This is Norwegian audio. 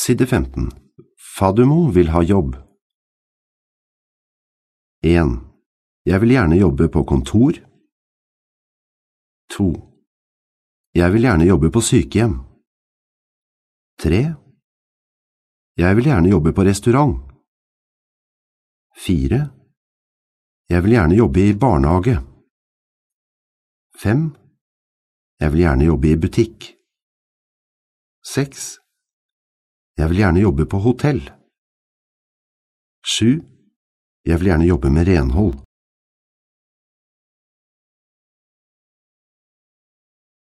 Side 15. Fadumo vil ha jobb. 1. Jeg vil gjerne jobbe på kontor. 2. Jeg vil gjerne jobbe på sykehjem. 3. Jeg vil gjerne jobbe på restaurant. 4. Jeg vil gjerne jobbe i barnehage. 5. Jeg vil gjerne jobbe i butikk. 6. Jeg vil gjerne jobbe på hotell. 7. Jeg vil gjerne jobbe med renhold.